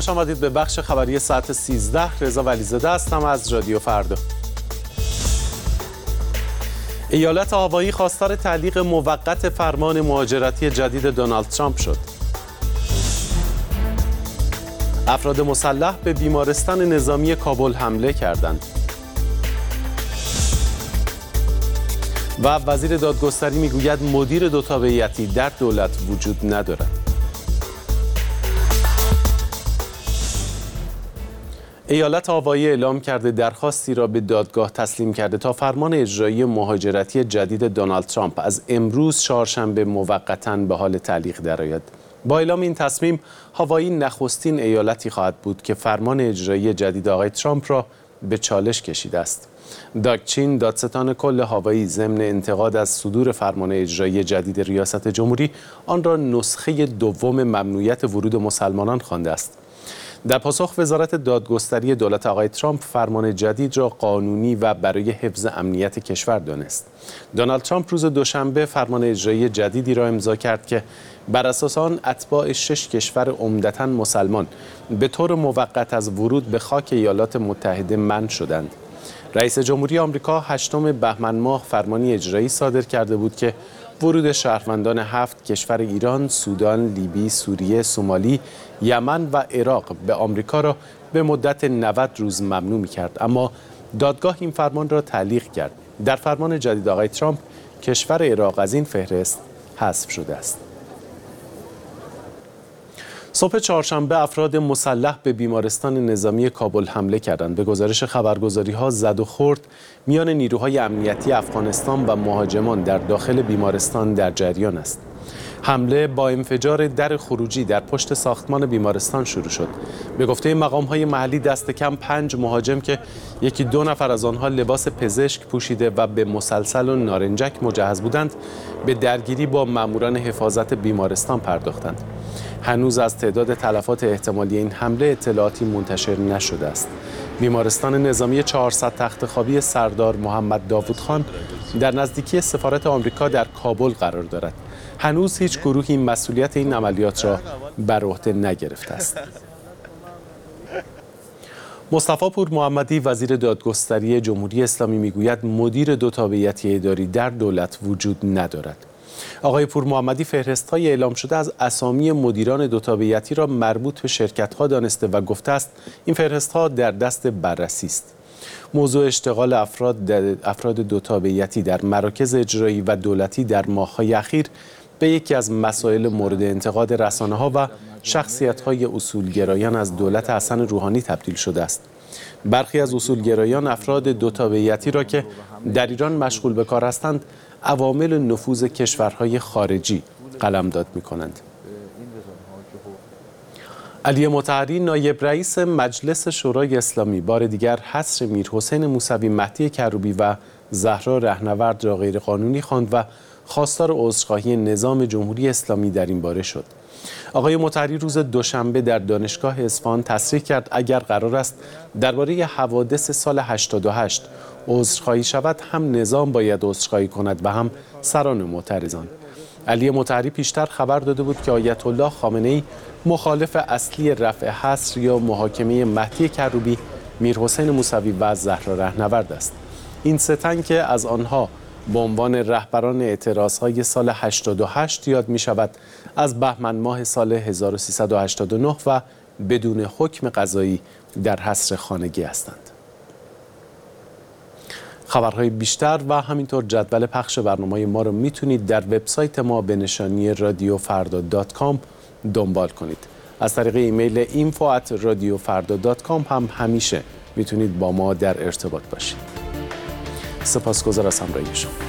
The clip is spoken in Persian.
خوش آمدید به بخش خبری ساعت 13. رضا ولیزاده هستم از رادیو فردا. ایالت هاوایی خواستار تعلیق موقت فرمان مهاجرتی جدید دونالد ترامپ شد. افراد مسلح به بیمارستان نظامی کابل حمله کردند. و وزیر دادگستری میگوید مدیر دو تابعیتی در دولت وجود ندارد. ایالت هاوایی اعلام کرده درخواستی را به دادگاه تسلیم کرده تا فرمان اجرایی مهاجرتی جدید دونالد ترامپ از امروز چهارشنبه موقتاً به حال تعلیق درآید. با اعلام این تصمیم، هاوایی نخستین ایالتی خواهد بود که فرمان اجرایی جدید آقای ترامپ را به چالش کشیده است. داگ چین، دادستان کل هاوایی، ضمن انتقاد از صدور فرمان اجرایی جدید ریاست جمهوری، آن را نسخه دوم ممنوعیت ورود مسلمانان خوانده است. در پاسخ، وزارت دادگستری دولت آقای ترامپ فرمان جدید را قانونی و برای حفظ امنیت کشور دانست. دونالد ترامپ روز دوشنبه فرمان اجرایی جدیدی را امضا کرد که بر اساس آن اتباع 6 کشور عمدتاً مسلمان به طور موقت از ورود به خاک ایالات متحده منع شدند. رئیس جمهوری آمریکا 8 بهمن ماه فرمانی اجرایی صادر کرده بود که ورود شهروندان 7 کشور ایران، سودان، لیبی، سوریه، سومالی، یمن و عراق به آمریکا را به مدت 90 روز ممنوع می‌کرد، اما دادگاه این فرمان را تعلیق کرد. در فرمان جدید آقای ترامپ کشور عراق از این فهرست حذف شده است. صبح چهارشنبه افراد مسلح به بیمارستان نظامی کابل حمله کردند. به گزارش خبرگزاری‌ها زد و خورد میان نیروهای امنیتی افغانستان و مهاجمان در داخل بیمارستان در جریان است. حمله با انفجار در خروجی در پشت ساختمان بیمارستان شروع شد. به گفته مقام‌های محلی دست کم 5 مهاجم که 1-2 نفر از آنها لباس پزشک پوشیده و به مسلسل و نارنجک مجهز بودند، به درگیری با ماموران حفاظت بیمارستان پرداختند. هنوز از تعداد تلفات احتمالی این حمله اطلاعاتی منتشر نشده است. بیمارستان نظامی 400 تخت خوابی سردار محمد داوود خان در نزدیکی سفارت آمریکا در کابل قرار دارد. هنوز هیچ گروهی مسئولیت این عملیات را بر عهده نگرفته است. مصطفی پور محمدی، وزیر دادگستری جمهوری اسلامی، میگوید مدیر دو تابعیتی اداری در دولت وجود ندارد. آقای پور محمدی فهرست‌های اعلام شده از اسامی مدیران دو تابعیتی را مربوط به شرکت‌ها دانسته و گفته است این فهرست‌ها در دست بررسی است. موضوع اشتغال افراد دو تابعیتی در مراکز اجرایی و دولتی در ماه‌های اخیر به یکی از مسائل مورد انتقاد رسانه‌ها و شخصیت‌های اصولگرایان از دولت حسن روحانی تبدیل شده است. برخی از اصولگرایان افراد دو تابعیتی را که در ایران مشغول به کار هستند عوامل نفوذ کشورهای خارجی قلمداد می‌کنند. علی مطهری، نایب رئیس مجلس شورای اسلامی، بار دیگر حصر میرحسین موسوی، مهدی کروبی و زهرا رهنورد را غیرقانونی خواند و خواستار عذرخواهی نظام جمهوری اسلامی در این باره شد. آقای مطهری روز دوشنبه در دانشگاه اصفهان تصریح کرد اگر قرار است درباره حوادث سال 88 عذرخواهی شود، هم نظام باید عذرخواهی کند و هم سران معترضان. علی مطهری پیشتر خبر داده بود که آیت الله خامنه‌ای مخالف اصلی رفع حصر یا محاکمه مهدی کروبی، میرحسین موسوی و زهرا رهنورد است. این سه تن که از آنها به عنوان رهبران اعتراضهای سال 88 یاد می شود، از بهمن ماه سال 1389 و بدون حکم قضایی در حصر خانگی هستند. خبرهای بیشتر و همینطور جدول پخش برنامه‌های ما رو میتونید در وبسایت ما به نشانی radiofarda.com دنبال کنید. از طریق ایمیل info@radiofarda.com هم همیشه میتونید با ما در ارتباط باشید. سپاسگزار از همراهی شما.